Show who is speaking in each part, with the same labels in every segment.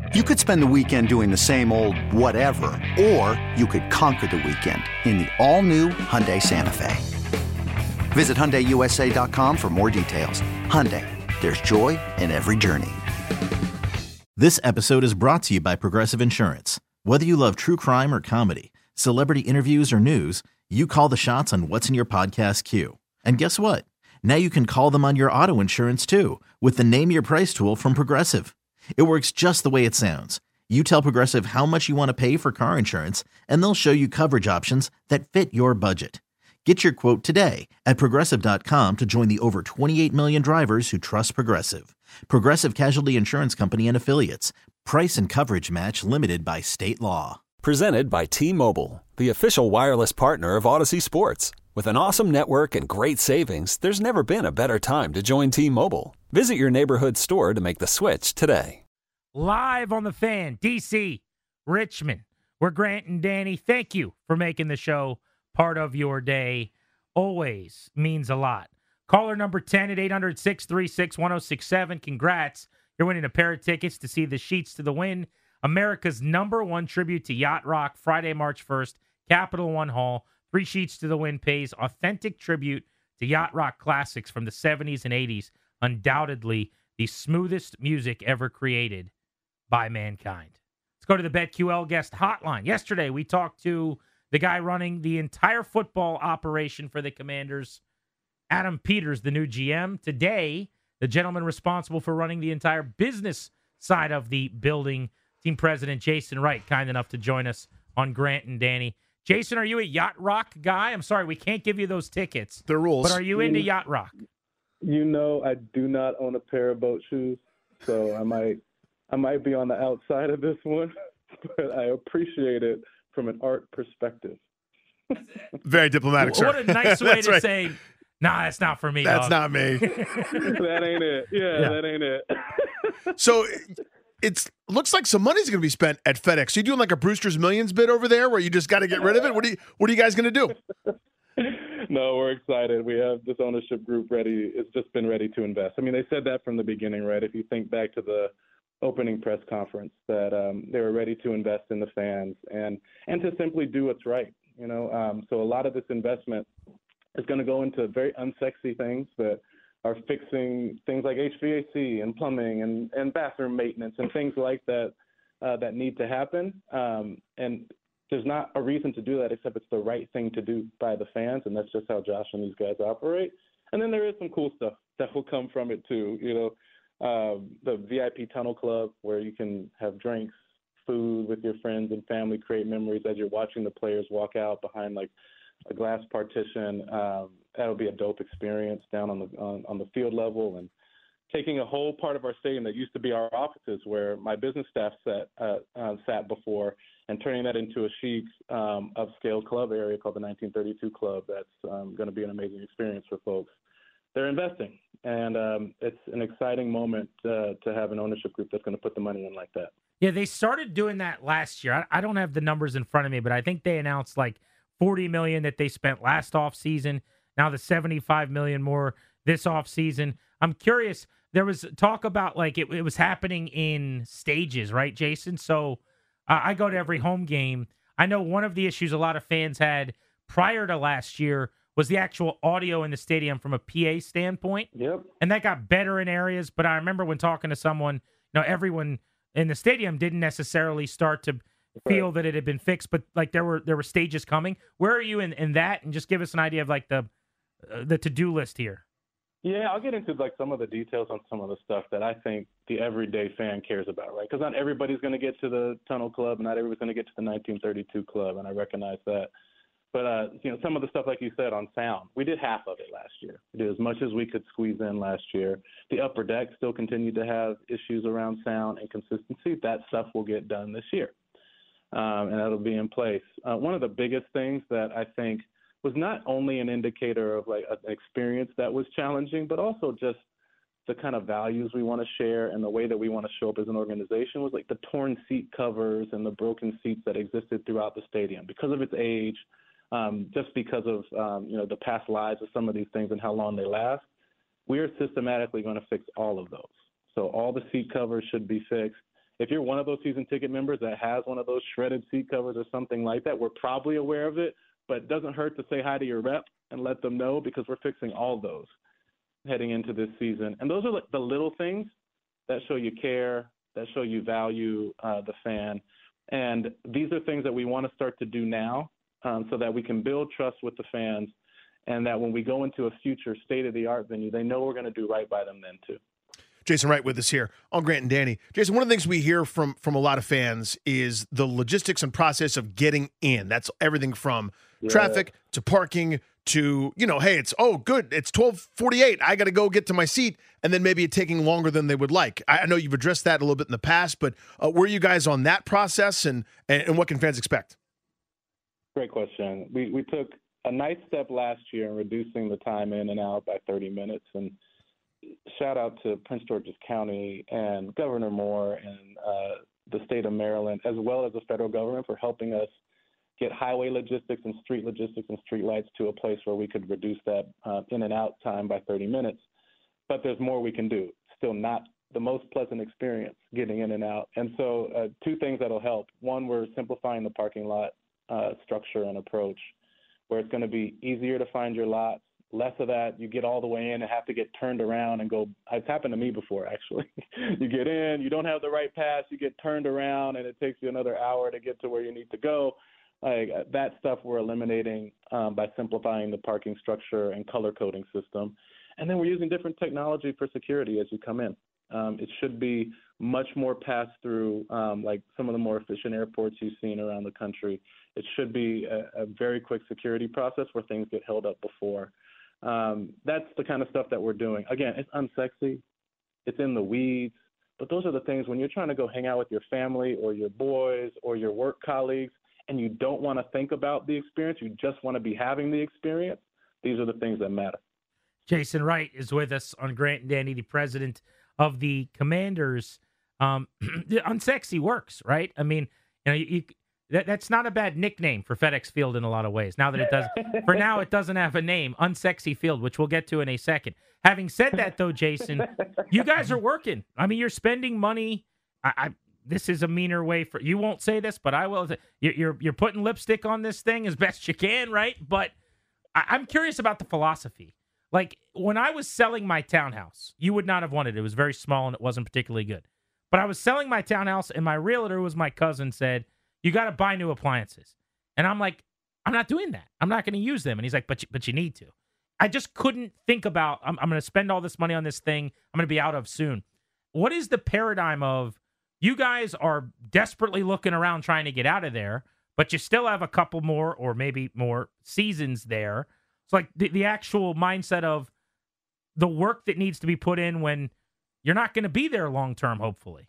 Speaker 1: You could spend the weekend doing the same old whatever, or you could conquer the weekend in the all-new Hyundai Santa Fe. Visit HyundaiUSA.com for more details. Hyundai, there's joy in every journey.
Speaker 2: This episode is brought to you by Progressive Insurance. Whether you love true crime or comedy, celebrity interviews or news, you call the shots on what's in your podcast queue. And guess what? Now you can call them on your auto insurance too with the Name Your Price tool from Progressive. It works just the way it sounds. You tell Progressive how much you want to pay for car insurance, and they'll show you coverage options that fit your budget. Get your quote today at Progressive.com to join the over 28 million drivers who trust Progressive. Progressive Casualty Insurance Company and Affiliates. Price and coverage match limited by state law.
Speaker 3: Presented by T-Mobile, the official wireless partner of Odyssey Sports. With an awesome network and great savings, there's never been a better time to join T-Mobile. Visit your neighborhood store to make the switch today.
Speaker 4: Live on the Fan, D.C., Richmond. We're Grant and Danny. Thank you for making the show part of your day. Always means a lot. Caller number 10 at 800-636-1067. Congrats. You're winning a pair of tickets to see the Sheets to the Wind, America's #1 tribute to Yacht Rock, Friday, March 1st, Capital One Hall. 3 Sheets to the Wind pays authentic tribute to Yacht Rock classics from the 70s and 80s. Undoubtedly the smoothest music ever created by mankind. Let's go to the BetQL guest hotline. Yesterday, we talked to the guy running the entire football operation for the Commanders, Adam Peters, the new GM. Today, the gentleman responsible for running the entire business side of the building, team president Jason Wright, kind enough to join us on Grant and Danny. Jason, are you a Yacht Rock guy? I'm sorry, we can't give you those tickets.
Speaker 5: The rules.
Speaker 4: But are you into Yacht Rock?
Speaker 6: You know, I do not own a pair of boat shoes, so I might be on the outside of this one, but I appreciate it from an art perspective.
Speaker 5: Very diplomatic, sir.
Speaker 4: What a nice way to
Speaker 5: right.
Speaker 4: say, nah, that's not for me.
Speaker 5: That's
Speaker 4: dog.
Speaker 5: not me.
Speaker 6: That ain't it. Yeah, that ain't it.
Speaker 5: So it looks like some money's going to be spent at FedEx. So you doing like a Brewster's Millions bid over there where you just got to get rid of it? What are you guys going to do?
Speaker 6: No, we're excited. We have this ownership group ready. It's just been ready to invest. I mean, they said that from the beginning, right? If you think back to the opening press conference, that they were ready to invest in the fans and to simply do what's right. You know, so a lot of this investment is going to go into very unsexy things that are fixing things like HVAC and plumbing and bathroom maintenance and things like that that need to happen. And there's not a reason to do that except it's the right thing to do by the fans, and that's just how Josh and these guys operate. And then there is some cool stuff that will come from it too. You know, the VIP Tunnel Club where you can have drinks, food with your friends and family, create memories as you're watching the players walk out behind like a glass partition. That'll be a dope experience down on the field level, and taking a whole part of our stadium that used to be our offices where my business staff sat before and turning that into a chic upscale club area called the 1932 Club. That's going to be an amazing experience for folks. They're investing, and it's an exciting moment to have an ownership group that's going to put the money in like that.
Speaker 4: Yeah, they started doing that last year. I don't have the numbers in front of me, but I think they announced like $40 million that they spent last offseason. Now the $75 million more this offseason. I'm curious. There was talk about like it was happening in stages, right, Jason? So I go to every home game. I know one of the issues a lot of fans had prior to last year was the actual audio in the stadium from a PA standpoint.
Speaker 6: Yep.
Speaker 4: And that got better in areas. But I remember when talking to someone, you know, everyone in the stadium didn't necessarily start to feel that it had been fixed, but like there were stages coming. Where are you in that? And just give us an idea of like the to-do list here.
Speaker 6: Yeah, I'll get into like some of the details on some of the stuff that I think the everyday fan cares about, right? Because not everybody's going to get to the Tunnel Club, not everybody's going to get to the 1932 Club, and I recognize that. But you know, some of the stuff like you said on sound, we did half of it last year. We did as much as we could squeeze in last year. The upper deck still continued to have issues around sound and consistency. That stuff will get done this year, and that'll be in place. One of the biggest things that I think was not only an indicator of like an experience that was challenging, but also just the kind of values we want to share and the way that we want to show up as an organization was like the torn seat covers and the broken seats that existed throughout the stadium because of its age, just because of you know, the past lives of some of these things and how long they last. We are systematically going to fix all of those. So all the seat covers should be fixed. if you're one of those season ticket members that has one of those shredded seat covers or something like that, we're probably aware of it, but it doesn't hurt to say hi to your rep and let them know, because we're fixing all those heading into this season. And those are the little things that show you care, that show you value the fan. And these are things that we want to start to do now, so that we can build trust with the fans, and that when we go into a future state-of-the-art venue, they know we're going to do right by them then too.
Speaker 5: Jason Wright with us here on Grant and Danny. Jason, one of the things we hear from a lot of fans is the logistics and process of getting in. That's everything from traffic to parking to, hey, it's 12:48. I got to go get to my seat, and then maybe it taking longer than they would like. I know you've addressed that a little bit in the past, but where are you guys on that process, and what can fans expect?
Speaker 6: Great question. We took a nice step last year in reducing the time in and out by 30 minutes, and shout out to Prince George's County and Governor Moore and the state of Maryland, as well as the federal government, for helping us get highway logistics and street lights to a place where we could reduce that in and out time by 30 minutes. But there's more we can do. Still not the most pleasant experience getting in and out. And so two things that'll help. One, we're simplifying the parking lot structure and approach, where it's going to be easier to find your lots. Less of that, you get all the way in and have to get turned around and go. It's happened to me before, actually. You get in, you don't have the right pass, you get turned around, and it takes you another hour to get to where you need to go. That stuff we're eliminating by simplifying the parking structure and color coding system. And then we're using different technology for security as you come in. It should be much more pass-through, like some of the more efficient airports you've seen around the country. It should be a very quick security process where things get held up before. That's the kind of stuff that we're doing. Again, it's unsexy. It's in the weeds. But those are the things when you're trying to go hang out with your family or your boys or your work colleagues, and you don't want to think about the experience, you just want to be having the experience, these are the things that matter. Jason
Speaker 4: Wright is with us on Grant and Danny, the president of the Commanders. Unsexy works, right? I mean, that's not a bad nickname for FedEx Field in a lot of ways. Now that it does, for now it doesn't have a name, Unsexy Field, which we'll get to in a second. Having said that, though, Jason, you guys are working. I mean, you're spending money. This is a meaner way for you. Won't say this, but I will. You're putting lipstick on this thing as best you can, right? But I'm curious about the philosophy. Like when I was selling my townhouse, you would not have wanted it. It was very small and it wasn't particularly good. But I was selling my townhouse, and my realtor, was my cousin, said, "You got to buy new appliances." And I'm like, "I'm not doing that. I'm not going to use them." And he's like, "But you need to." I just couldn't think about, I'm going to spend all this money on this thing I'm going to be out of soon. What is the paradigm of, you guys are desperately looking around trying to get out of there, but you still have a couple more or maybe more seasons there? It's like the actual mindset of the work that needs to be put in when you're not going to be there long term, hopefully.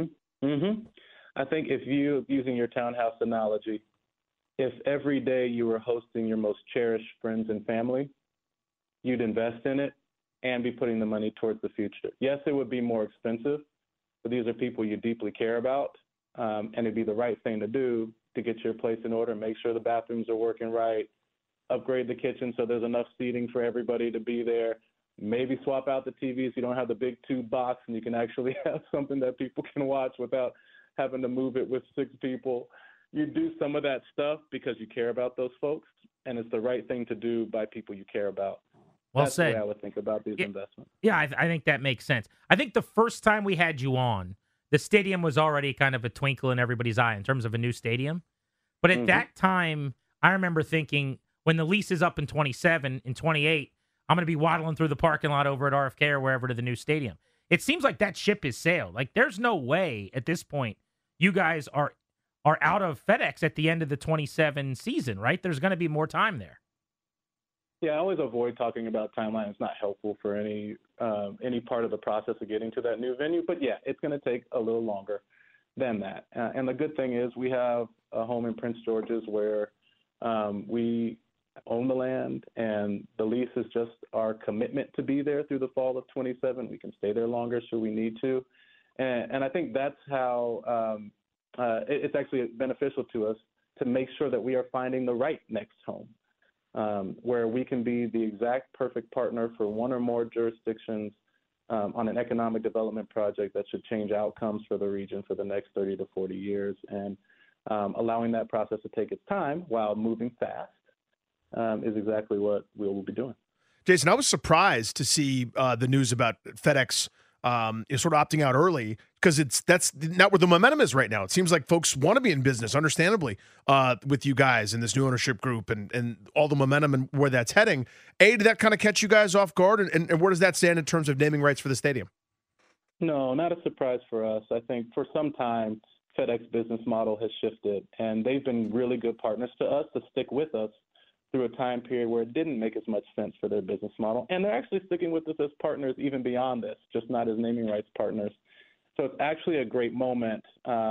Speaker 6: I think if you, using your townhouse analogy, if every day you were hosting your most cherished friends and family, you'd invest in it and be putting the money towards the future. Yes, it would be more expensive, but these are people you deeply care about, and it'd be the right thing to do to get your place in order, make sure the bathrooms are working right, upgrade the kitchen so there's enough seating for everybody to be there, maybe swap out the TV so you don't have the big tube box and you can actually have something that people can watch without having to move it with 6 people. You do some of that stuff because you care about those folks, and it's the right thing to do by people you care about.
Speaker 4: Well
Speaker 6: That's
Speaker 4: said.
Speaker 6: the way I would think about these investments.
Speaker 4: Yeah, I think that makes sense. I think the first time we had you on, the stadium was already kind of a twinkle in everybody's eye in terms of a new stadium. But at that time, I remember thinking, when the lease is up in 27, in 28, I'm going to be waddling through the parking lot over at RFK or wherever to the new stadium. It seems like that ship has sailed. Like, there's no way at this point you guys are out of FedEx at the end of the 27 season, right? There's going to be more time there.
Speaker 6: Yeah, I always avoid talking about timeline. It's not helpful for any part of the process of getting to that new venue. But, yeah, it's going to take a little longer than that. And the good thing is we have a home in Prince George's where we own the land, and the lease is just our commitment to be there through the fall of 27. We can stay there longer should we need to. And I think that's how it's actually beneficial to us to make sure that we are finding the right next home. Where we can be the exact perfect partner for one or more jurisdictions on an economic development project that should change outcomes for the region for the next 30 to 40 years. And allowing that process to take its time while moving fast is exactly what we will be doing.
Speaker 5: Jason, I was surprised to see the news about FedEx is sort of opting out early because that's not where the momentum is right now. It seems like folks want to be in business, understandably, with you guys in this new ownership group and all the momentum and where that's heading. Did that kind of catch you guys off guard? And where does that stand in terms of naming rights for the stadium?
Speaker 6: No, not a surprise for us. I think for some time, FedEx business model has shifted, and they've been really good partners to us to stick with us through a time period where it didn't make as much sense for their business model. And they're actually sticking with us as partners even beyond this, just not as naming rights partners. So it's actually a great moment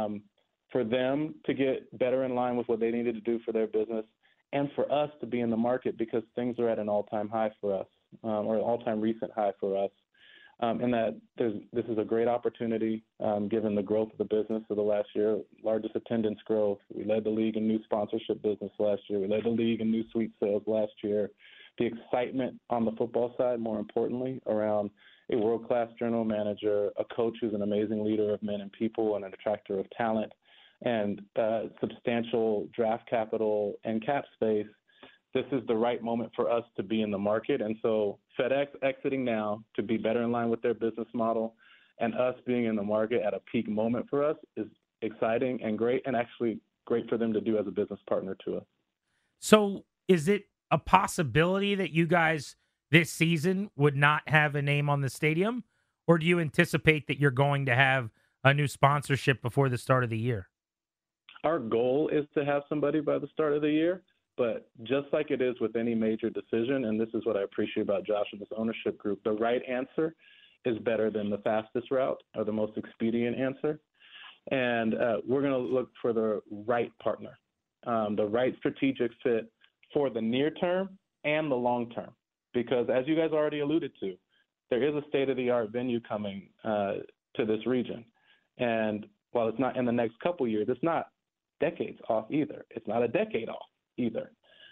Speaker 6: for them to get better in line with what they needed to do for their business and for us to be in the market because things are at an all-time high for us, or an all-time recent high for us. And that this is a great opportunity given the growth of the business of the last year, largest attendance growth. We led the league in new sponsorship business last year. We led the league in new suite sales last year. The excitement on the football side, more importantly, around a world-class general manager, a coach who's an amazing leader of men and people and an attractor of talent, and substantial draft capital and cap space. This is the right moment for us to be in the market. And so FedEx exiting now to be better in line with their business model and us being in the market at a peak moment for us is exciting and great, and actually great for them to do as a business partner to us.
Speaker 4: So is it a possibility that you guys this season would not have a name on the stadium, or do you anticipate that you're going to have a new sponsorship before the start of the year?
Speaker 6: Our goal is to have somebody by the start of the year. But just like it is with any major decision, and this is what I appreciate about Josh and this ownership group, the right answer is better than the fastest route or the most expedient answer. And we're going to look for the right partner, the right strategic fit for the near term and the long term. Because as you guys already alluded to, there is a state-of-the-art venue coming to this region. And while it's not in the next couple years, it's not decades off either. It's not a decade off either.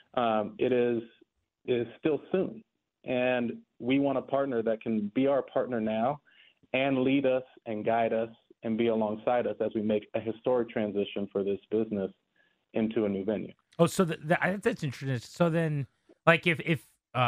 Speaker 6: It is still soon. And we want a partner that can be our partner now and lead us and guide us and be alongside us as we make a historic transition for this business into a new venue.
Speaker 4: Oh, so that's interesting. So then, like, if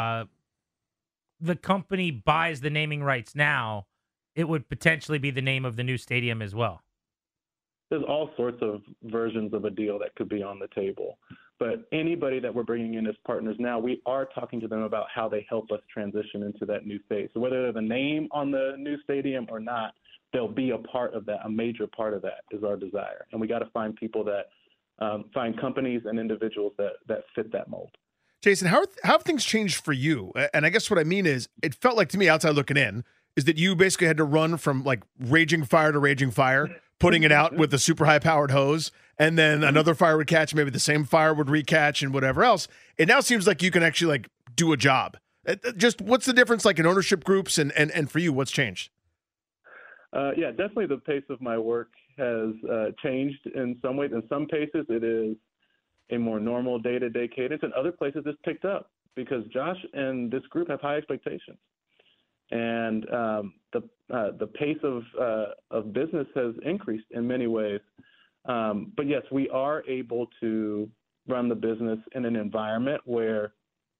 Speaker 4: the company buys the naming rights now, it would potentially be the name of the new stadium as well.
Speaker 6: There's all sorts of versions of a deal that could be on the table. But anybody that we're bringing in as partners now, we are talking to them about how they help us transition into that new phase. So whether they're the name on the new stadium or not, they'll be a part of that. A major part of that is our desire. And we got to find people that find companies and individuals that fit that mold.
Speaker 5: Jason, how have things changed for you? And I guess what I mean is, it felt like to me outside looking in, is that you basically had to run from like raging fire to raging fire, putting it out with a super high-powered hose, and then another fire would catch, maybe the same fire would recatch and whatever else. It now seems like you can actually like do a job. Just what's the difference like in ownership groups and for you, what's changed?
Speaker 6: Yeah, definitely the pace of my work has changed in some ways. In some cases, it is a more normal day-to-day cadence. In other places, it's picked up because Josh and this group have high expectations. And the pace of business has increased in many ways. But yes, we are able to run the business in an environment where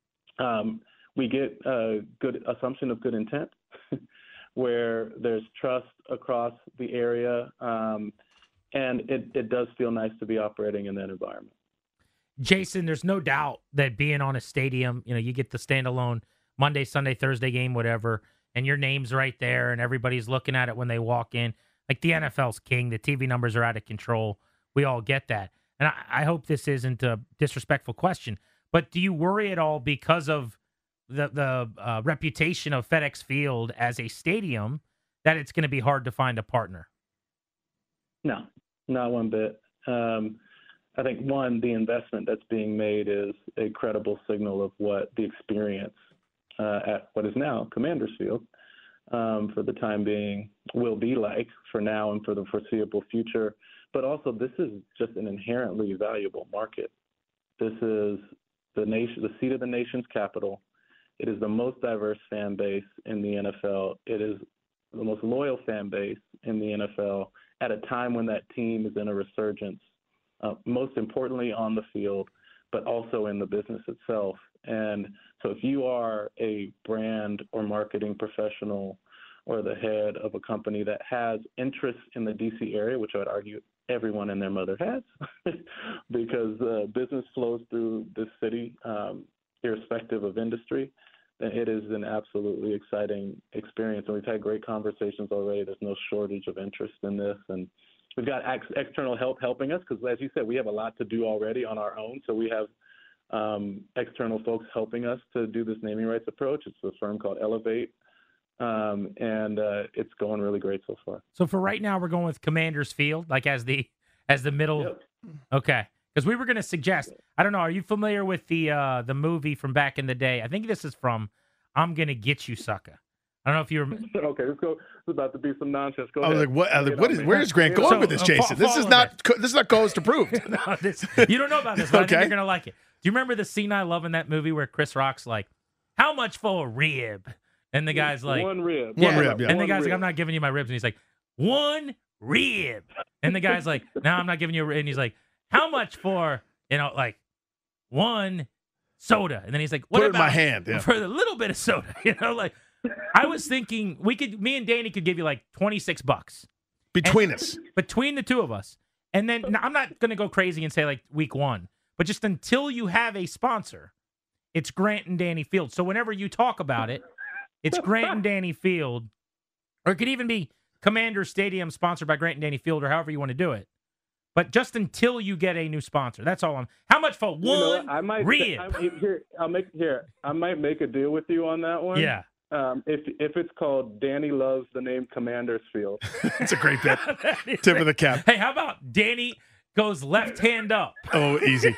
Speaker 6: we get a good assumption of good intent, where there's trust across the area, and it does feel nice to be operating in that environment.
Speaker 4: Jason, there's no doubt that being on a stadium, you get the standalone Monday, Sunday, Thursday game, whatever, and your name's right there, and everybody's looking at it when they walk in. Like, the NFL's king. The TV numbers are out of control. We all get that. And I hope this isn't a disrespectful question, but do you worry at all because of the reputation of FedEx Field as a stadium that it's going to be hard to find a partner?
Speaker 6: No, not one bit. I think, one, the investment that's being made is a credible signal of what the experience at what is now Commanders Field for the time being will be like for now and for the foreseeable future. But also, this is just an inherently valuable market. This is the seat of the nation's capital. It is the most diverse fan base in the NFL. It is the most loyal fan base in the NFL at a time when that team is in a resurgence, most importantly on the field, but also in the business itself. And so if you are a brand or marketing professional or the head of a company that has interest in the DC area, which I would argue everyone and their mother has, because business flows through this city, irrespective of industry, then it is an absolutely exciting experience. And we've had great conversations already. There's no shortage of interest in this. And we've got external help helping us because, as you said, we have a lot to do already on our own. So we have external folks helping us to do this naming rights approach. It's a firm called Elevate. And it's going really great so far.
Speaker 4: So for right now, we're going with Commanders Field, like as the middle.
Speaker 6: Yep.
Speaker 4: Okay. Because we were going to suggest, I don't know, are you familiar with the movie from back in the day? I think this is from I'm Gonna Get You, Sucker. I don't know if you remember.
Speaker 6: Okay, let's go. It's about to be some nonsense. Go
Speaker 5: I was
Speaker 6: ahead.
Speaker 5: like, where is Grant going with this, Jason? This is not co-host approved.
Speaker 4: No, you don't know about this, but I think
Speaker 5: Okay.
Speaker 4: you're going to like it. Do you remember the scene I love in that movie where Chris Rock's like, how much for a rib? And the guy's like,
Speaker 6: one rib.
Speaker 5: One rib, yeah.
Speaker 4: And the guy's
Speaker 6: One
Speaker 4: like, I'm
Speaker 6: rib.
Speaker 4: not giving you my ribs. And he's like, one rib. And the guy's like, no, I'm not giving you a rib. And he's like, how much for, like one soda? And then he's like, what
Speaker 5: Put it in
Speaker 4: about
Speaker 5: my hand, yeah.
Speaker 4: for the little bit of soda? Like, I was thinking me and Danny could give you like $26
Speaker 5: Between us.
Speaker 4: between the two of us. And then now, I'm not going to go crazy and say like week one, but just until you have a sponsor, it's Grant and Danny Field. So whenever you talk about it, it's Grant and Danny Field, or it could even be Commander Stadium sponsored by Grant and Danny Field, or however you want to do it. But just until you get a new sponsor, that's all. How much for one rib?
Speaker 6: I might make a deal with you on that one.
Speaker 4: Yeah.
Speaker 6: If it's called Danny Loves the Name Commanders Field.
Speaker 5: It's a great bit.
Speaker 4: That is
Speaker 5: Tip
Speaker 4: great.
Speaker 5: of the cap.
Speaker 4: Hey, how about Danny goes left hand up?
Speaker 5: Oh, easy.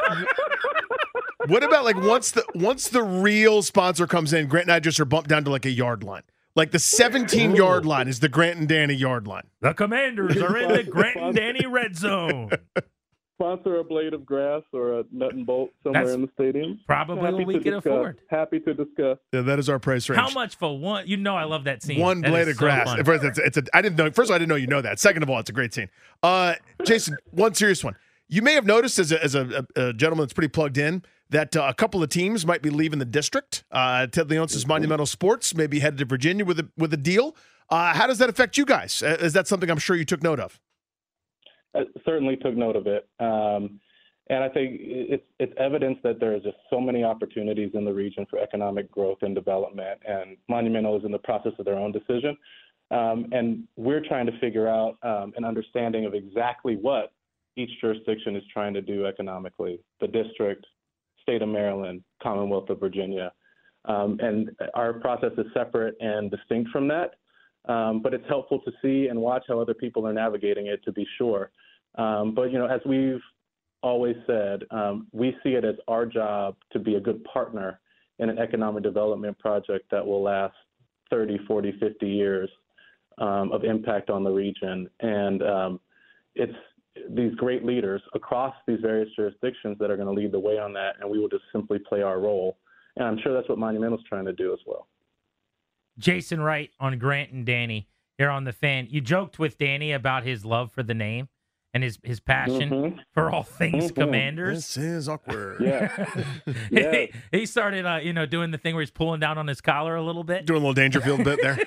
Speaker 5: What about like once the real sponsor comes in, Grant and I just are bumped down to like a yard line. Like the 17-yard line is the Grant and Danny yard line.
Speaker 4: The Commanders are in the Grant and Danny red zone.
Speaker 6: Sponsor a blade of grass or a nut and bolt somewhere
Speaker 4: That's
Speaker 6: in the stadium.
Speaker 4: Probably
Speaker 6: Happy
Speaker 4: what we
Speaker 6: to
Speaker 4: can
Speaker 6: discuss.
Speaker 4: afford.
Speaker 6: Happy to discuss.
Speaker 5: Yeah, that is our price range.
Speaker 4: How much for one? I love that scene.
Speaker 5: One
Speaker 4: That
Speaker 5: blade
Speaker 4: is
Speaker 5: of
Speaker 4: so
Speaker 5: grass.
Speaker 4: funny.
Speaker 5: First, I didn't know. First of all, I didn't know you know that. Second of all, it's a great scene. Jason, one serious one. You may have noticed as a gentleman that's pretty plugged in that a couple of teams might be leaving the district. Ted Leonsis Monumental Sports may be headed to Virginia with a deal. How does that affect you guys? Is that something I'm sure you took note of?
Speaker 6: I certainly took note of it. And I think it's evidence that there are just so many opportunities in the region for economic growth and development, and Monumental is in the process of their own decision. And we're trying to figure out an understanding of exactly what each jurisdiction is trying to do economically, the district, state of Maryland, Commonwealth of Virginia. And our process is separate and distinct from that. But it's helpful to see and watch how other people are navigating it, to be sure. But, as we've always said, we see it as our job to be a good partner in an economic development project that will last 30, 40, 50 years of impact on the region. And it's these great leaders across these various jurisdictions that are going to lead the way on that, and we will just simply play our role. And I'm sure that's what Monumental's trying to do as well.
Speaker 4: Jason Wright on Grant and Danny here on The Fan. You joked with Danny about his love for the name and his passion for all things Commanders.
Speaker 5: This is awkward.
Speaker 6: Yeah.
Speaker 4: He started, doing the thing where he's pulling down on his collar a little bit.
Speaker 5: Doing a little Dangerfield bit there.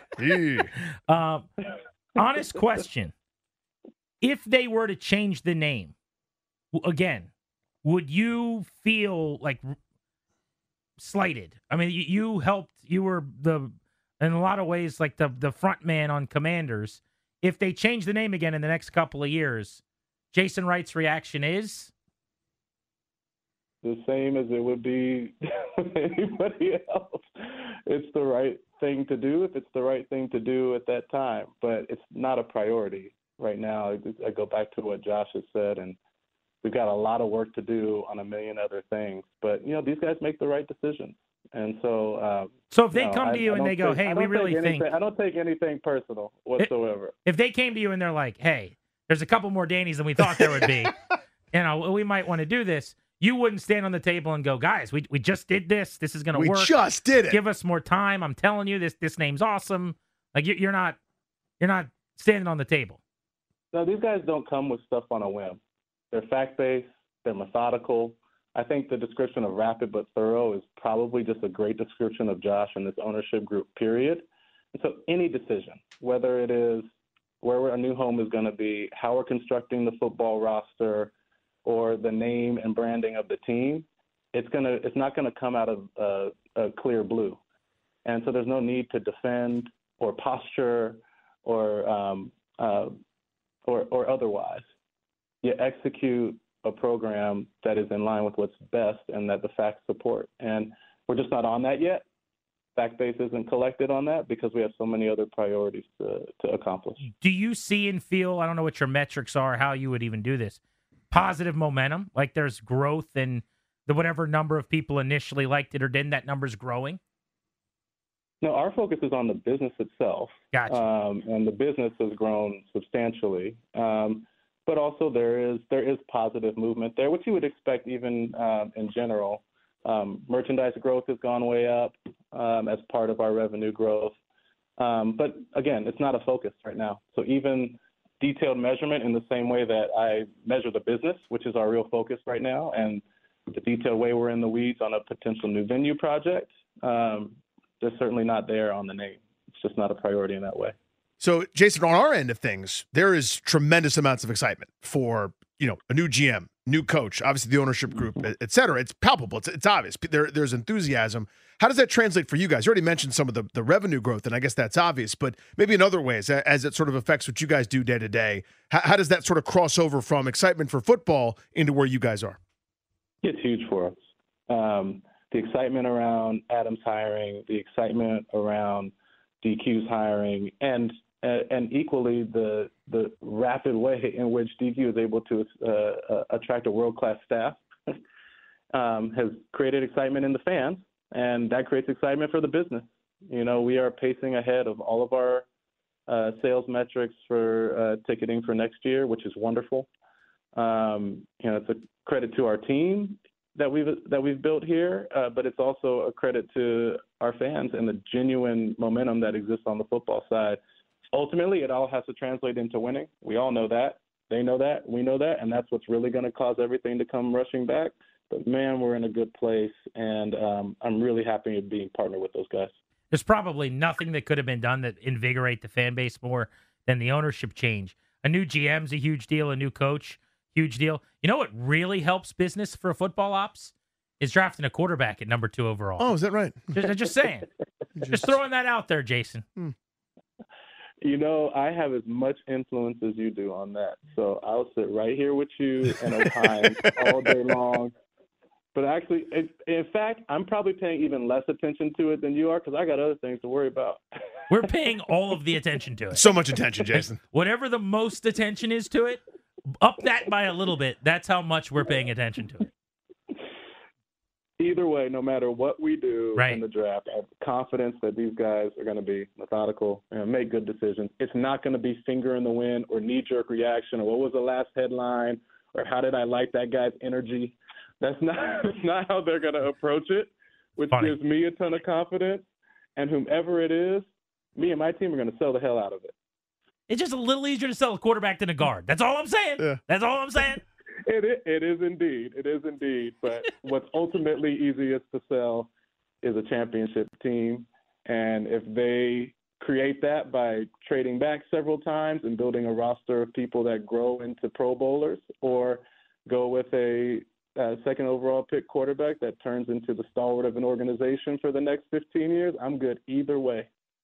Speaker 5: Yeah.
Speaker 4: Honest question. If they were to change the name, again, would you feel like slighted? I mean, you helped. You were in a lot of ways, like the front man on Commanders. If they change the name again in the next couple of years, Jason Wright's reaction is
Speaker 6: the same as it would be with anybody else. It's the right thing to do if it's the right thing to do at that time, but it's not a priority right now. I go back to what Josh has said, and we've got a lot of work to do on a million other things, but these guys make the right decisions. And so
Speaker 4: if they come to you and they go, hey, we really think,
Speaker 6: I don't take anything personal whatsoever.
Speaker 4: If they came to you and they're like, hey, there's a couple more Dannys than we thought there would be, we might want to do this, you wouldn't stand on the table and go, guys, we just did this. This is going to work.
Speaker 5: We just did it.
Speaker 4: Give us more time. I'm telling you, this name's awesome. Like you're not standing on the table.
Speaker 6: No, these guys don't come with stuff on a whim. They're fact-based. They're methodical. I think the description of rapid but thorough is probably just a great description of Josh and this ownership group, period. And so any decision, whether it is where our new home is going to be, how we're constructing the football roster, or the name and branding of the team, it's not going to come out of a clear blue. And so there's no need to defend or posture or otherwise. You execute a program that is in line with what's best and that the facts support. And we're just not on that yet. Fact base isn't collected on that because we have so many other priorities to accomplish.
Speaker 4: Do you see and feel, I don't know what your metrics are, how you would even do this, positive momentum? Like there's growth in the whatever number of people initially liked it or didn't, that number's growing?
Speaker 6: No, our focus is on the business itself.
Speaker 4: Gotcha.
Speaker 6: And the business has grown substantially. But also there is positive movement there, which you would expect even in general. Merchandise growth has gone way up as part of our revenue growth. But again, it's not a focus right now. So even detailed measurement in the same way that I measure the business, which is our real focus right now, and the detailed way we're in the weeds on a potential new venue project, they're certainly not there on the name. It's just not a priority in that way.
Speaker 5: So, Jason, on our end of things, there is tremendous amounts of excitement for, a new GM, new coach, obviously the ownership group, et cetera. It's palpable. It's obvious. There's enthusiasm. How does that translate for you guys? You already mentioned some of the revenue growth, and I guess that's obvious, but maybe in other ways, as it sort of affects what you guys do day to day, how does that sort of cross over from excitement for football into where you guys are?
Speaker 6: It's huge for us. The excitement around Adam's hiring, the excitement around DQ's hiring, and equally the rapid way in which DQ is able to attract a world-class staff has created excitement in the fans, and that creates excitement for the business. We are pacing ahead of all of our sales metrics for ticketing for next year, which is wonderful. It's a credit to our team that we've built here, but it's also a credit to our fans and the genuine momentum that exists on the football side. Ultimately, it all has to translate into winning. We all know that. They know that. We know that. And that's what's really going to cause everything to come rushing back. But, man, we're in a good place, and I'm really happy being partnered with those guys.
Speaker 4: There's probably nothing that could have been done that invigorate the fan base more than the ownership change. A new GM's a huge deal. A new coach, huge deal. You know what really helps business for football ops? Is drafting a quarterback at number 2 overall.
Speaker 5: Oh, is that right?
Speaker 4: Just saying. Just throwing that out there, Jason.
Speaker 6: I have as much influence as you do on that. So I'll sit right here with you and opine all day long. But actually, in fact, I'm probably paying even less attention to it than you are because I got other things to worry about.
Speaker 4: We're paying all of the attention to it.
Speaker 5: So much attention, Jason.
Speaker 4: Whatever the most attention is to it, up that by a little bit. That's how much we're paying attention to it.
Speaker 6: Either way, no matter what we do
Speaker 4: right.
Speaker 6: in the draft, I have confidence that these guys are going to be methodical and make good decisions. It's not going to be finger in the wind or knee-jerk reaction or what was the last headline or how did I like that guy's energy. That's not how they're going to approach it, which gives me a ton of confidence. And whomever it is, me and my team are going to sell the hell out of it.
Speaker 4: It's just a little easier to sell a quarterback than a guard. That's all I'm saying.
Speaker 5: Yeah.
Speaker 4: That's all I'm saying.
Speaker 6: It is indeed. It is indeed. But what's ultimately easiest to sell is a championship team. And if they create that by trading back several times and building a roster of people that grow into Pro Bowlers, or go with a second overall pick quarterback that turns into the stalwart of an organization for the next 15 years, I'm good either way.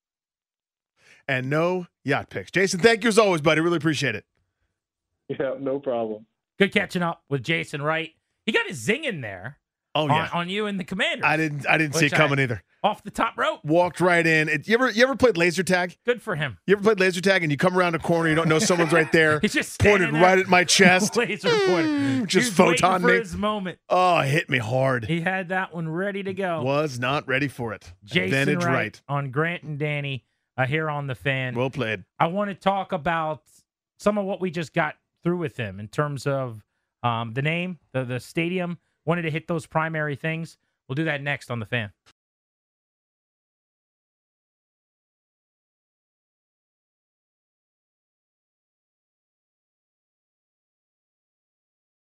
Speaker 5: And no yacht picks. Jason, thank you as always, buddy. Really appreciate it.
Speaker 6: Yeah, no problem.
Speaker 4: Good catching up with Jason Wright. He got his zing in there.
Speaker 5: Oh, yeah.
Speaker 4: On you and the Commanders.
Speaker 5: I didn't see it coming either.
Speaker 4: Off the top rope.
Speaker 5: Walked right in. You ever played laser tag?
Speaker 4: Good for him.
Speaker 5: You ever played laser tag and you come around a corner, you don't know someone's right there.
Speaker 4: He's just
Speaker 5: pointed right at my chest.
Speaker 4: Laser pointer.
Speaker 5: Just
Speaker 4: photon
Speaker 5: me.
Speaker 4: His moment.
Speaker 5: Oh, it hit me hard.
Speaker 4: He had that one ready to go.
Speaker 5: Was not ready for it.
Speaker 4: Jason
Speaker 5: Advantage
Speaker 4: Wright on Grant and Danny here on The Fan.
Speaker 5: Well played.
Speaker 4: I want to talk about some of what we just got through with him in terms of the name, the stadium. Wanted to hit those primary things. We'll do that next on The Fan.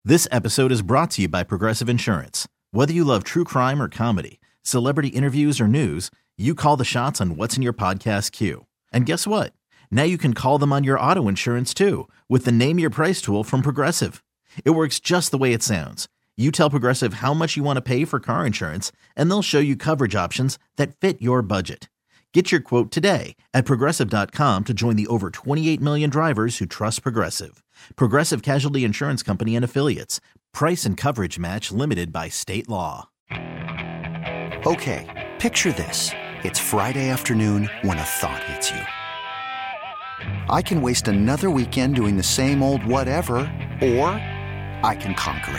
Speaker 2: This episode is brought to you by Progressive Insurance. Whether you love true crime or comedy, celebrity interviews or news, you call the shots on what's in your podcast queue. And guess what? Now you can call them on your auto insurance too with the Name Your Price tool from Progressive. It works just the way it sounds. You tell Progressive how much you want to pay for car insurance, and they'll show you coverage options that fit your budget. Get your quote today at Progressive.com to join the over 28 million drivers who trust Progressive. Progressive Casualty Insurance Company and Affiliates. Price and coverage match limited by state law.
Speaker 1: Okay, picture this. It's Friday afternoon when a thought hits you. I can waste another weekend doing the same old whatever, or I can conquer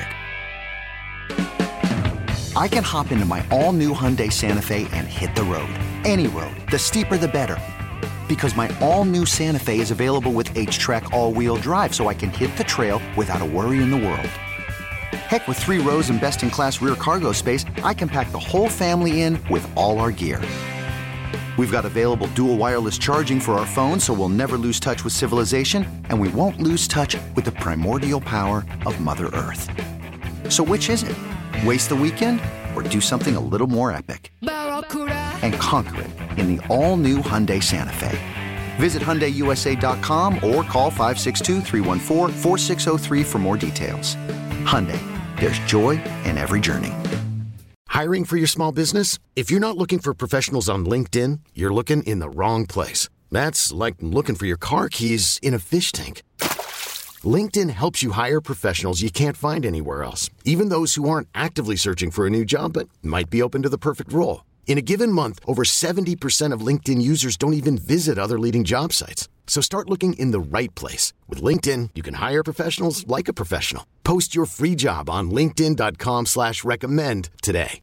Speaker 1: it. I can hop into my all-new Hyundai Santa Fe and hit the road. Any road. The steeper, the better. Because my all-new Santa Fe is available with H-Track all-wheel drive, so I can hit the trail without a worry in the world. Heck, with 3 rows and best-in-class rear cargo space, I can pack the whole family in with all our gear. We've got available dual wireless charging for our phones, so we'll never lose touch with civilization, and we won't lose touch with the primordial power of Mother Earth. So which is it? Waste the weekend or do something a little more epic? And conquer it in the all-new Hyundai Santa Fe. Visit HyundaiUSA.com or call 562-314-4603 for more details. Hyundai, there's joy in every journey.
Speaker 7: Hiring for your small business? If you're not looking for professionals on LinkedIn, you're looking in the wrong place. That's like looking for your car keys in a fish tank. LinkedIn helps you hire professionals you can't find anywhere else, even those who aren't actively searching for a new job but might be open to the perfect role. In a given month, over 70% of LinkedIn users don't even visit other leading job sites. So start looking in the right place. With LinkedIn, you can hire professionals like a professional. Post your free job on linkedin.com/recommend today.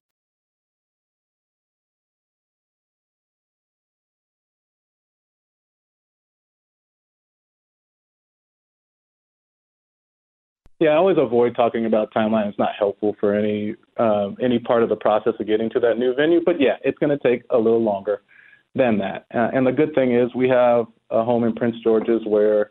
Speaker 6: Yeah, I always avoid talking about timeline. It's not helpful for any part of the process of getting to that new venue. But yeah, it's going to take a little longer than that. And the good thing is we have a home in Prince George's where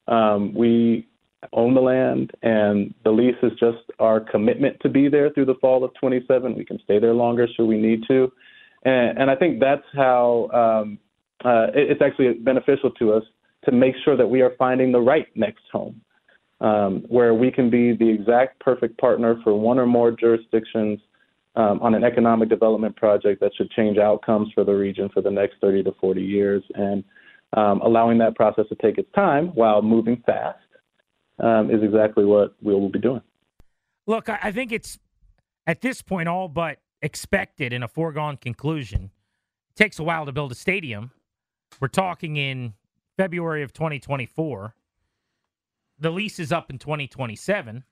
Speaker 6: we own the land, and the lease is just our commitment to be there through the fall of 27. We can stay there longer should we need to. And I think that's how it's actually beneficial to us to make sure that we are finding the right next home. Where we can be the exact perfect partner for one or more jurisdictions on an economic development project that should change outcomes for the region for the next 30 to 40 years. And allowing that process to take its time while moving fast is exactly what we will be doing.
Speaker 4: Look, I think it's, at this point, all but expected and a foregone conclusion. It takes a while to build a stadium. We're talking in February of 2024. The lease is up in 2027.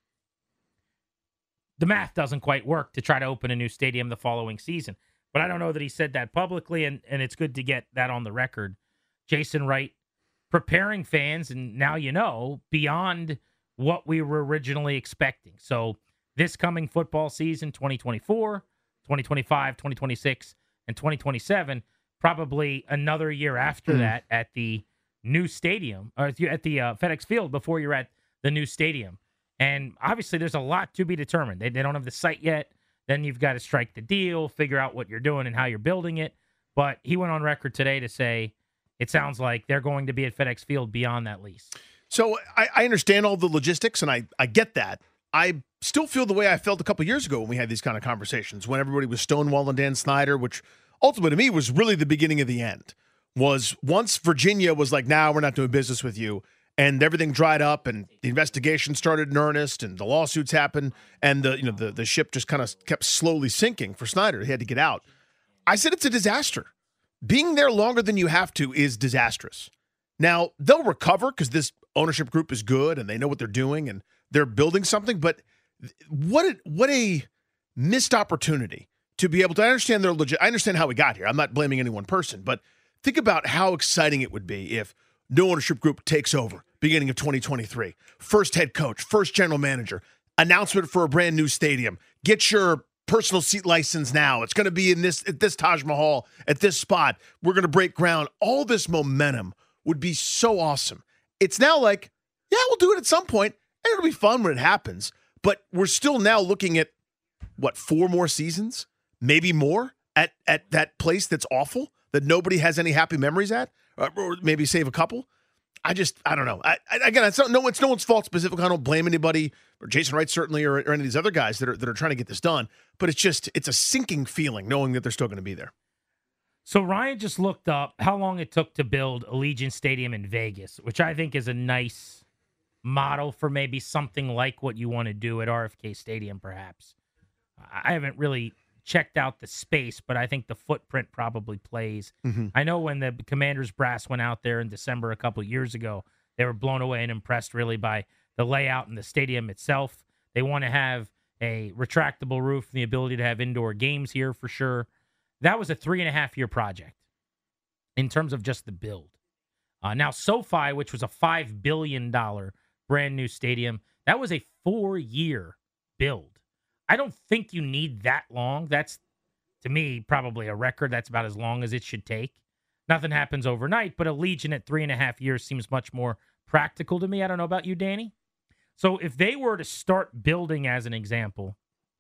Speaker 4: The math doesn't quite work to try to open a new stadium the following season. But I don't know that he said that publicly, and it's good to get that on the record. Jason Wright preparing fans, and now you know, beyond what we were originally expecting. So this coming football season, 2024, 2025, 2026, and 2027, probably another year after that at the new stadium, or at the FedEx Field before you're at the new stadium. And obviously there's a lot to be determined. They don't have the site yet. Then you've got to strike the deal, figure out what you're doing and how you're building it. But he went on record today to say it sounds like they're going to be at FedEx Field beyond that lease.
Speaker 5: So I understand all the logistics, and I get that. I still feel the way I felt a couple years ago when we had these kind of conversations, when everybody was stonewalling Dan Snyder, which ultimately to me was really the beginning of the end. Was once Virginia was like, nah, we're not doing business with you, and everything dried up, and the investigation started in earnest, and the lawsuits happened, and the ship just kind of kept slowly sinking for Snyder. He had to get out. I said it's a disaster. Being there longer than you have to is disastrous. Now, they'll recover because this ownership group is good, and they know what they're doing, and they're building something, but what a missed opportunity to be able to understand their legit. I understand how we got here. I'm not blaming any one person, but think about how exciting it would be if no ownership group takes over beginning of 2023. First head coach, first general manager, announcement for a brand new stadium. Get your personal seat license now. It's going to be at this Taj Mahal, at this spot. We're going to break ground. All this momentum would be so awesome. It's now like, yeah, we'll do it at some point, and it'll be fun when it happens. But we're still now looking at, 4 more seasons? Maybe more at that place that's awful, that nobody has any happy memories at? Or maybe save a couple? I don't know. Again, it's no one's fault specifically. I don't blame anybody, or Jason Wright certainly, or any of these other guys that are trying to get this done. But it's a sinking feeling knowing that they're still going to be there.
Speaker 4: So Ryan just looked up how long it took to build Allegiant Stadium in Vegas, which I think is a nice model for maybe something like what you want to do at RFK Stadium, perhaps. I haven't really checked out the space, but I think the footprint probably plays. Mm-hmm. I know when the Commanders brass went out there in December a couple of years ago, they were blown away and impressed really by the layout and the stadium itself. They want to have a retractable roof and the ability to have indoor games here for sure. That was a 3.5-year project in terms of just the build. Now, SoFi, which was a $5 billion brand new stadium, that was a 4-year build. I don't think you need that long. That's, to me, probably a record. That's about as long as it should take. Nothing happens overnight, but Allegiant at 3.5 years seems much more practical to me. I don't know about you, Danny. So if they were to start building, as an example,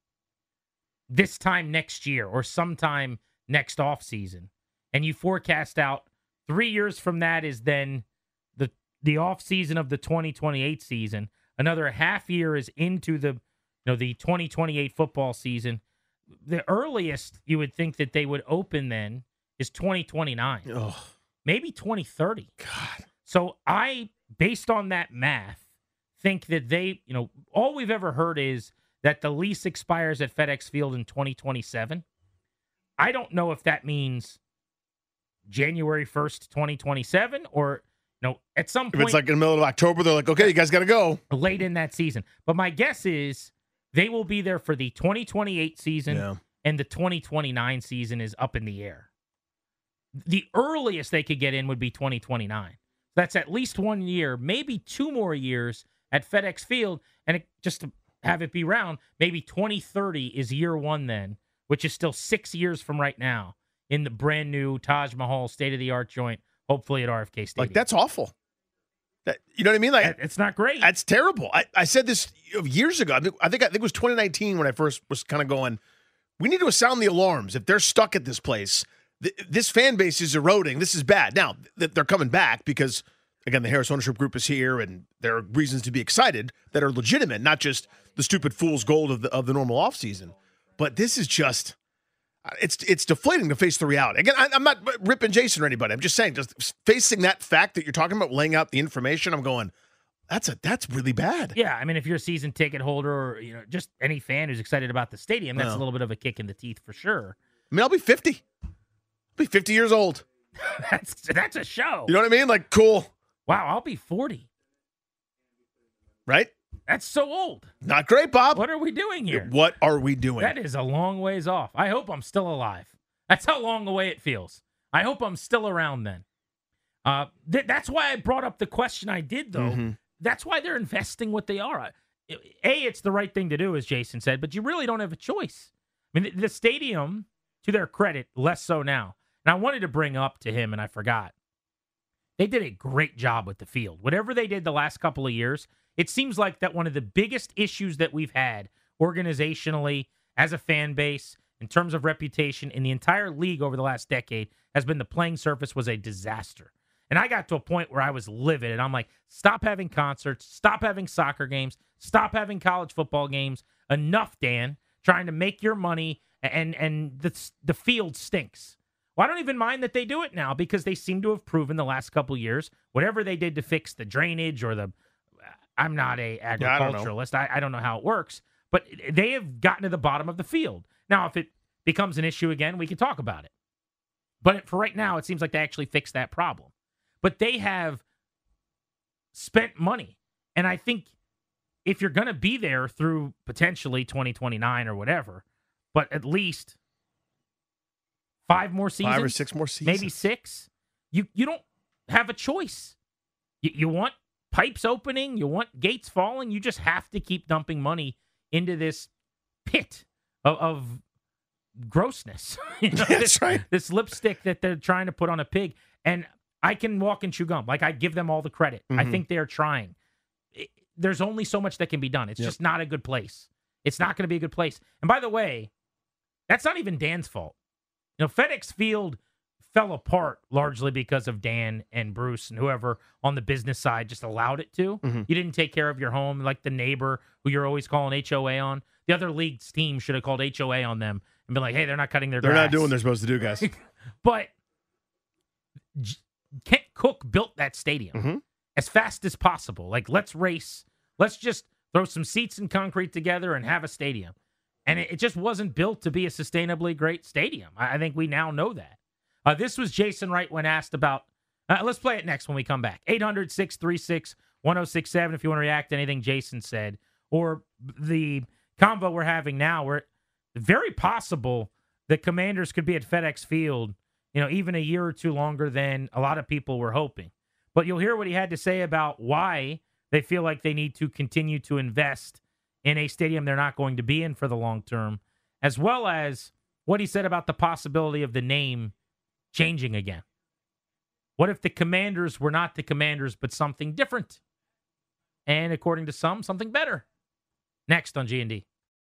Speaker 4: this time next year or sometime next offseason, and you forecast out 3 years from that is then the offseason of the 2028 season, another half year is into the 2028 football season. The earliest you would think that they would open then is 2029.
Speaker 5: Ugh.
Speaker 4: Maybe 2030.
Speaker 5: God.
Speaker 4: So I, based on that math, think that they, all we've ever heard is that the lease expires at FedEx Field in 2027. I don't know if that means January 1st, 2027, or at some point.
Speaker 5: If it's like in the middle of October, they're like, okay, you guys got to go.
Speaker 4: Late in that season. But my guess is they will be there for the 2028 season, and the 2029 season is up in the air. The earliest they could get in would be 2029. That's at least 1 year, maybe 2 more years at FedEx Field, and just to have it be round, maybe 2030 is year 1 then, which is still 6 years from right now in the brand new Taj Mahal state-of-the-art joint, hopefully at RFK Stadium.
Speaker 5: Like, that's awful. You know what I mean? Like,
Speaker 4: it's not great.
Speaker 5: That's terrible. I said this years ago. I think it was 2019 when I first was kind of going, we need to sound the alarms. If they're stuck at this place, this fan base is eroding. This is bad. Now, they're coming back because, again, the Harris Ownership Group is here, and there are reasons to be excited that are legitimate, not just the stupid fool's gold of the normal offseason. But this is just, it's deflating to face the reality. Again, I'm not ripping Jason or anybody. I'm just saying, just facing that fact that you're talking about, laying out the information, I'm going, that's really bad.
Speaker 4: Yeah, I mean, if you're a season ticket holder or just any fan who's excited about the stadium, that's a little bit of a kick in the teeth for sure.
Speaker 5: I mean, I'll be 50. I'll be 50 years old.
Speaker 4: That's a show.
Speaker 5: You know what I mean? Like, cool.
Speaker 4: Wow, I'll be 40.
Speaker 5: Right?
Speaker 4: That's so old.
Speaker 5: Not great, Bob.
Speaker 4: What are we doing here?
Speaker 5: What are we doing?
Speaker 4: That is a long ways off. I hope I'm still alive. That's how long away it feels. I hope I'm still around then. That's why I brought up the question I did, though. Mm-hmm. That's why they're investing what they are. It's the right thing to do, as Jason said, but you really don't have a choice. I mean, the stadium, to their credit, less so now. And I wanted to bring up to him, and I forgot. They did a great job with the field. Whatever they did the last couple of years, it seems like that one of the biggest issues that we've had organizationally as a fan base, in terms of reputation in the entire league over the last decade, has been the playing surface was a disaster. And I got to a point where I was livid, and I'm like, stop having concerts, stop having soccer games, stop having college football games. Enough, Dan, trying to make your money, and the field stinks. Well, I don't even mind that they do it now because they seem to have proven the last couple of years, whatever they did to fix the drainage or I'm not a agriculturalist. I don't know how it works, but they have gotten to the bottom of the field. Now, if it becomes an issue again, we can talk about it. But for right now, it seems like they actually fixed that problem. But they have spent money. And I think if you're going to be there through potentially 2029 or whatever, but at least 5 more seasons.
Speaker 5: 5 or 6 more seasons.
Speaker 4: Maybe 6. You don't have a choice. You want pipes opening. You want gates falling. You just have to keep dumping money into this pit of grossness.
Speaker 5: That's right.
Speaker 4: This lipstick that they're trying to put on a pig. And I can walk and chew gum. Like, I give them all the credit. Mm-hmm. I think they're trying. there's only so much that can be done. It's just not a good place. It's not going to be a good place. And by the way, that's not even Dan's fault. FedEx Field fell apart largely because of Dan and Bruce and whoever on the business side just allowed it to.
Speaker 5: Mm-hmm.
Speaker 4: You didn't take care of your home, like the neighbor who you're always calling HOA on. The other league's team should have called HOA on them and been like, hey, they're not cutting their grass.
Speaker 5: They're not doing what they're supposed to do, guys.
Speaker 4: But Kent Cook built that stadium as fast as possible. Like, let's race. Let's just throw some seats and concrete together and have a stadium. And it just wasn't built to be a sustainably great stadium. I think we now know that. This was Jason Wright when asked about, let's play it next when we come back. 800-636-1067 if you want to react to anything Jason said. Or the convo we're having now, where very possible the Commanders could be at FedEx Field, even a year or two longer than a lot of people were hoping. But you'll hear what he had to say about why they feel like they need to continue to invest in a stadium they're not going to be in for the long term, as well as what he said about the possibility of the name changing again. What if the Commanders were not the Commanders, but something different? And according to some, something better. Next on G&D.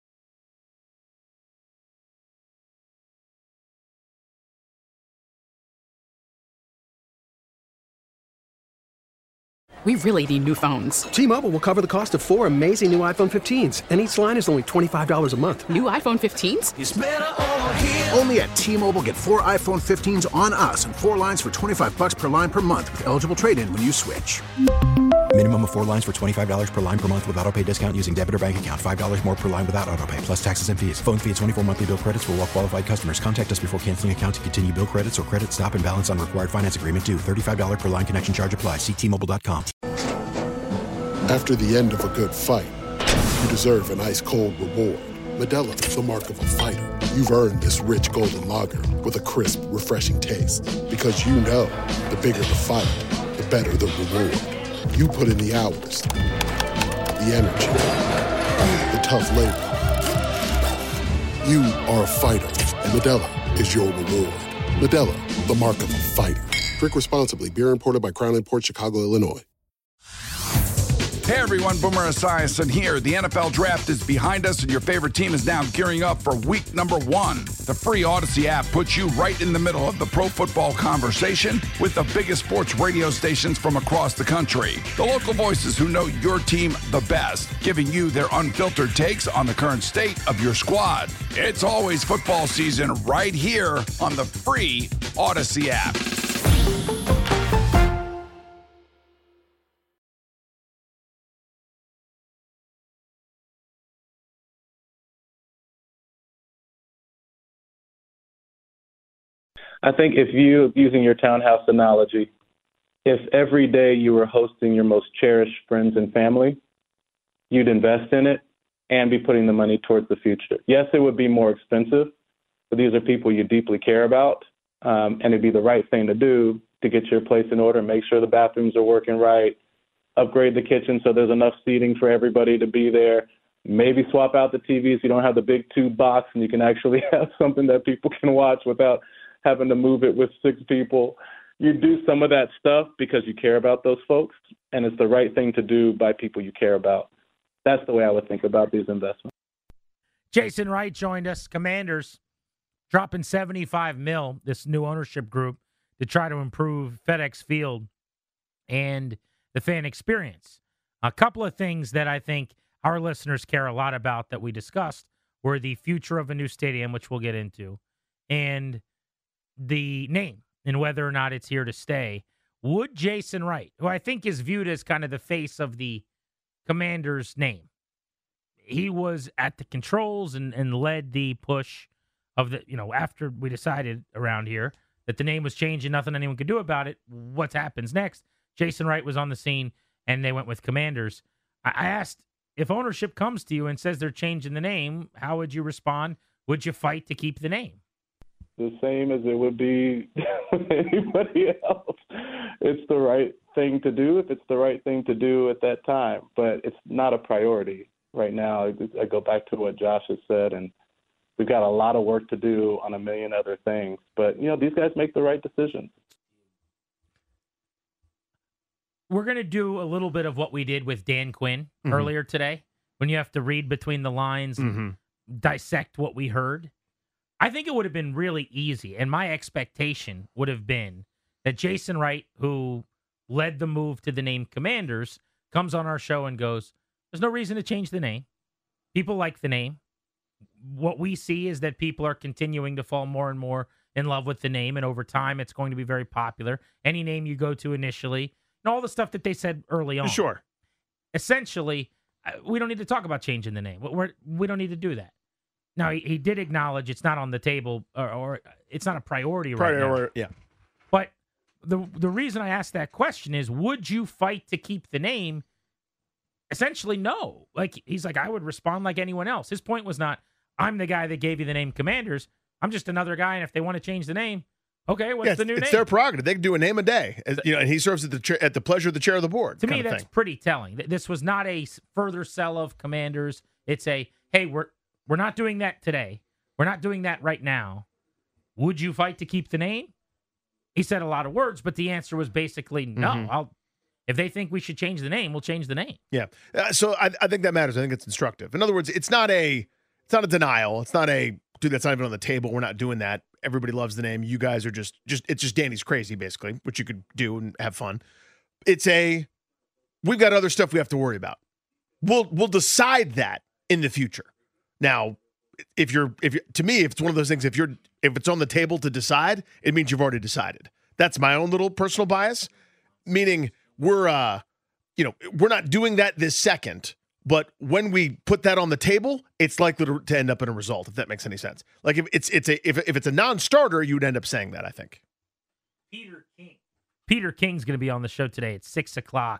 Speaker 8: We really need new phones.
Speaker 9: T-Mobile will cover the cost of 4 amazing new iPhone 15s, and each line is only $25 a month.
Speaker 8: New iPhone 15s?
Speaker 10: It's better over here. Only at T-Mobile, get 4 iPhone 15s on us and 4 lines for $25 per line per month with eligible trade-in when you switch.
Speaker 11: Minimum of 4 lines for $25 per line per month with autopay discount using debit or bank account. $5 more per line without autopay, plus taxes and fees. Phone fee at 24 monthly bill credits for well-qualified customers. Contact us before canceling account to continue bill credits or credit stop and balance on required finance agreement due. $35 per line connection charge applies. See T-Mobile.com.
Speaker 12: After the end of a good fight, you deserve an ice-cold reward. Modelo is the mark of a fighter. You've earned this rich golden lager with a crisp, refreshing taste. Because you know, the bigger the fight, the better the reward. You put in the hours, the energy, the tough labor. You are a fighter, and Modelo is your reward. Modelo, the mark of a fighter. Drink responsibly. Beer imported by Crown Imports, Chicago, Illinois.
Speaker 13: Hey everyone, Boomer Esiason here. The NFL Draft is behind us and your favorite team is now gearing up for week number 1. The free Odyssey app puts you right in the middle of the pro football conversation with the biggest sports radio stations from across the country. The local voices who know your team the best, giving you their unfiltered takes on the current state of your squad. It's always football season right here on the free Odyssey app.
Speaker 6: I think if you, using your townhouse analogy, if every day you were hosting your most cherished friends and family, you'd invest in it and be putting the money towards the future. Yes, it would be more expensive, but these are people you deeply care about, and it'd be the right thing to do to get your place in order, make sure the bathrooms are working right, upgrade the kitchen so there's enough seating for everybody to be there, maybe swap out the TVs so you don't have the big tube box and you can actually have something that people can watch without having to move it with 6 people. You do some of that stuff because you care about those folks, and it's the right thing to do by people you care about. That's the way I would think about these investments.
Speaker 4: Jason Wright joined us. Commanders dropping $75 million, this new ownership group, to try to improve FedEx Field and the fan experience. A couple of things that I think our listeners care a lot about that we discussed were the future of a new stadium, which we'll get into, and the name and whether or not it's here to stay. Would Jason Wright, who I think is viewed as kind of the face of the Commanders' name, he was at the controls and led the push of the, after we decided around here that the name was changing, nothing anyone could do about it. What happens next? Jason Wright was on the scene and they went with Commanders. I asked, if ownership comes to you and says they're changing the name, how would you respond? Would you fight to keep the name?
Speaker 6: The same as it would be with anybody else. It's the right thing to do if it's the right thing to do at that time, but it's not a priority right now. I go back to what Josh has said, and we've got a lot of work to do on a million other things, but these guys make the right decisions.
Speaker 4: we're going to do a little bit of what we did with Dan Quinn earlier today, when you have to read between the lines and dissect what we heard. I think it would have been really easy, and my expectation would have been that Jason Wright, who led the move to the name Commanders, comes on our show and goes, there's no reason to change the name. People like the name. What we see is that people are continuing to fall more and more in love with the name, and over time it's going to be very popular. Any name you go to initially, and all the stuff that they said early on.
Speaker 5: Sure.
Speaker 4: Essentially, we don't need to talk about changing the name. We don't need to do that. Now, he did acknowledge it's not on the table, or it's not a priority right now.
Speaker 5: Yeah.
Speaker 4: But the reason I asked that question is, would you fight to keep the name? Essentially, no. Like, he's like, I would respond like anyone else. His point was not, I'm the guy that gave you the name Commanders. I'm just another guy, and if they want to change the name, okay, what's the new name?
Speaker 5: It's their prerogative. They can do a name a day, and he serves at the pleasure of the chair of the board.
Speaker 4: To me, that's pretty telling. This was not a further sell of Commanders. It's a, hey, we're not doing that today. We're not doing that right now. Would you fight to keep the name? He said a lot of words, but the answer was basically no. If they think we should change the name, we'll change the name.
Speaker 5: Yeah. So I think that matters. I think it's instructive. In other words, it's not a denial. It's not a, dude, that's not even on the table. We're not doing that. Everybody loves the name. You guys are just it's just Danny's crazy, basically, which you could do and have fun. It's we've got other stuff we have to worry about. We'll decide that in the future. Now, if to me, if it's one of those things, if it's on the table to decide, it means you've already decided. That's my own little personal bias, meaning we're not doing that this second, but when we put that on the table, it's likely to end up in a result, if that makes any sense. Like if it's a non-starter, you would end up saying that, I think.
Speaker 4: Peter King's going to be on the show today at 6:00.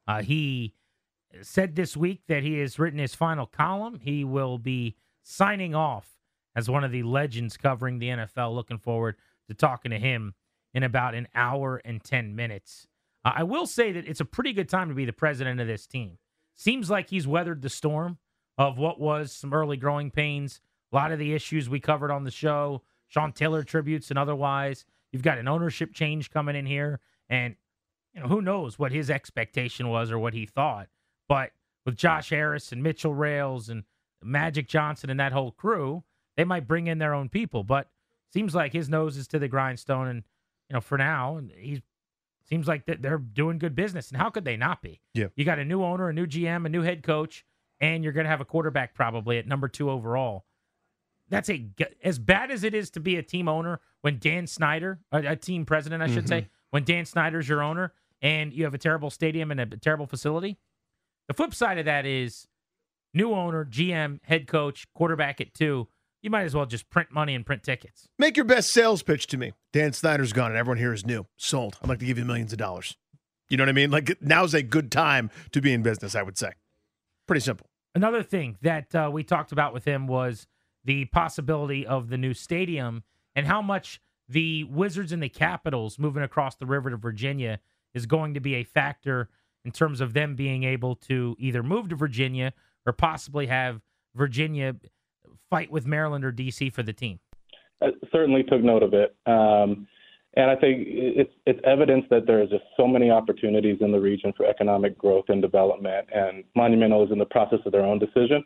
Speaker 4: He said this week that he has written his final column. He will be signing off as one of the legends covering the NFL. Looking forward to talking to him in about an hour and 10 minutes. I will say that it's a pretty good time to be the president of this team. Seems like he's weathered the storm of what was some early growing pains. A lot of the issues we covered on the show, Sean Taylor tributes and otherwise. You've got an ownership change coming in here, and who knows what his expectation was or what he thought. But with Josh Harris and Mitchell Rales and Magic Johnson and that whole crew, they might bring in their own people. But seems like his nose is to the grindstone, and for now, seems like they're doing good business. And how could they not be?
Speaker 5: Yeah.
Speaker 4: You got a new owner, a new GM, a new head coach, and you're going to have a quarterback probably at number 2 overall. That's as bad as it is to be a team owner when Dan Snyder, a team president, I should say, when Dan Snyder's your owner and you have a terrible stadium and a terrible facility. The flip side of that is new owner, GM, head coach, quarterback at 2. You might as well just print money and print tickets.
Speaker 5: Make your best sales pitch to me. Dan Snyder's gone and everyone here is new. Sold. I'd like to give you millions of dollars. You know what I mean? Like, now's a good time to be in business, I would say. Pretty simple.
Speaker 4: Another thing that we talked about with him was the possibility of the new stadium and how much the Wizards and the Capitals moving across the river to Virginia is going to be a factor in terms of them being able to either move to Virginia or possibly have Virginia fight with Maryland or D.C. for the team.
Speaker 6: I certainly took note of it. And I think it's evidence that there is just so many opportunities in the region for economic growth and development, and Monumental is in the process of their own decision.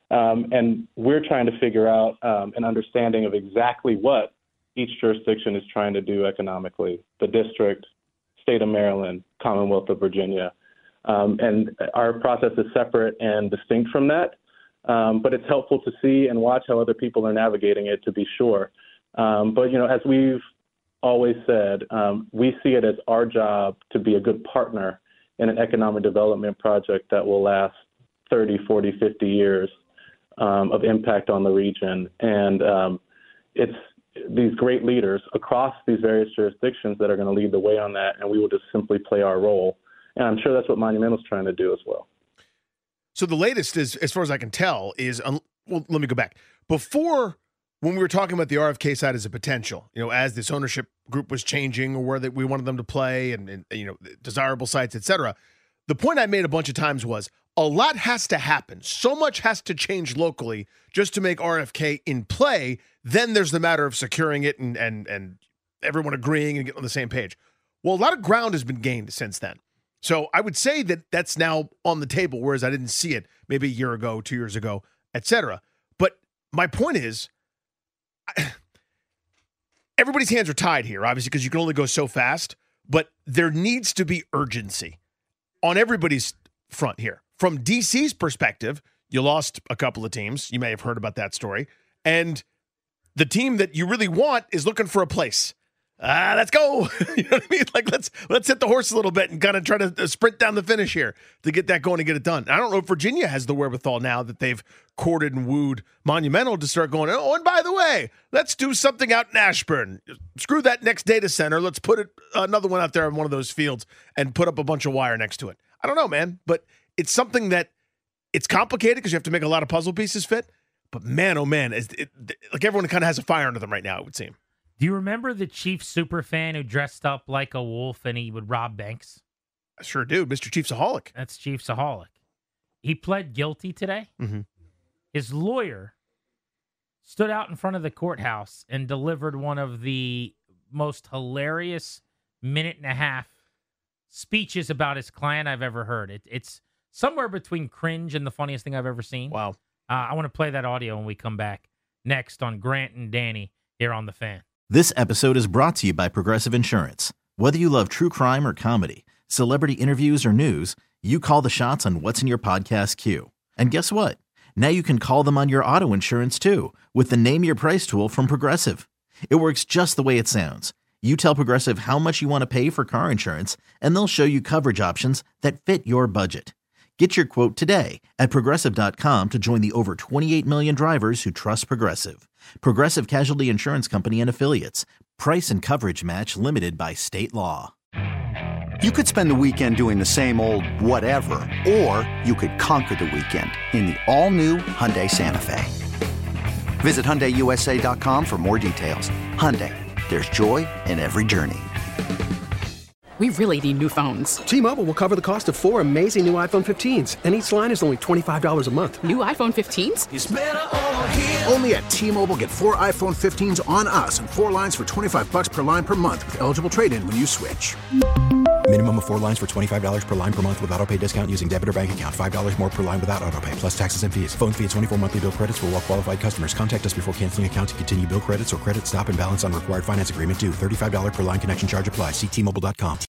Speaker 6: And we're trying to figure out an understanding of exactly what each jurisdiction is trying to do economically, the district, state of Maryland, Commonwealth of Virginia. And our process is separate and distinct from that. But it's helpful to see and watch how other people are navigating it, to be sure. But, as we've always said, we see it as our job to be a good partner in an economic development project that will last 30, 40, 50 years of impact on the region. And it's these great leaders across these various jurisdictions that are going to lead the way on that, and we will just simply play our role. And I'm sure that's what Monumental's trying to do as well.
Speaker 5: So the latest is, as far as I can tell, is well, let me go back. Before, when we were talking about the RFK side as a potential, as this ownership group was changing or where we wanted them to play and desirable sites, et cetera, the point I made a bunch of times was a lot has to happen. So much has to change locally just to make RFK in play. Then there's the matter of securing it and everyone agreeing and getting on the same page. Well, a lot of ground has been gained since then. So I would say that that's now on the table, whereas I didn't see it maybe a year ago, 2 years ago, etc. But my point is, everybody's hands are tied here, obviously, because you can only go so fast, but there needs to be urgency on everybody's front here. From DC's perspective, you lost a couple of teams. You may have heard about that story. And the team that you really want is looking for a place. Let's go. You know what I mean? Like, let's hit the horse a little bit and kind of try to sprint down the finish here to get that going and get it done. I don't know if Virginia has the wherewithal now that they've courted and wooed Monumental to start going, oh, and by the way, let's do something out in Ashburn. Screw that next data center. Let's put another one out there on one of those fields and put up a bunch of wire next to it. I don't know, man, but it's something that it's complicated because you have to make a lot of puzzle pieces fit. But man, oh man, like everyone kind of has a fire under them right now, it would seem.
Speaker 4: Do you remember the Chiefs superfan who dressed up like a wolf and he would rob banks?
Speaker 5: I sure do. Mr. Chiefsaholic.
Speaker 4: That's Chiefsaholic. He pled guilty today.
Speaker 5: Mm-hmm.
Speaker 4: His lawyer stood out in front of the courthouse and delivered one of the most hilarious minute-and-a-half speeches about his client I've ever heard. It's somewhere between cringe and the funniest thing I've ever seen.
Speaker 5: Wow.
Speaker 4: I want to play that audio when we come back next on Grant and Danny here on The Fan.
Speaker 2: This episode is brought to you by Progressive Insurance. Whether you love true crime or comedy, celebrity interviews or news, you call the shots on what's in your podcast queue. And guess what? Now you can call them on your auto insurance too with the Name Your Price tool from Progressive. It works just the way it sounds. You tell Progressive how much you want to pay for car insurance, and they'll show you coverage options that fit your budget. Get your quote today at Progressive.com to join the over 28 million drivers who trust Progressive. Progressive Casualty Insurance Company and Affiliates. Price and coverage match limited by state law.
Speaker 1: You could spend the weekend doing the same old whatever, or you could conquer the weekend in the all-new Hyundai Santa Fe. Visit HyundaiUSA.com for more details. Hyundai, there's joy in every journey.
Speaker 8: We really need new phones.
Speaker 9: T-Mobile will cover the cost of 4 amazing new iPhone 15s, and each line is only $25 a month.
Speaker 8: New iPhone 15s?
Speaker 10: It's better over here. Only at T-Mobile, get 4 iPhone 15s on us and 4 lines for $25 per line per month with eligible trade-in when you switch.
Speaker 11: Minimum of 4 lines for $25 per line per month with autopay discount using debit or bank account. $5 more per line without autopay, plus taxes and fees. Phone fee at 24 monthly bill credits for well-qualified customers. Contact us before canceling account to continue bill credits or credit stop and balance on required finance agreement due. $35 per line connection charge applies. See T-Mobile.com.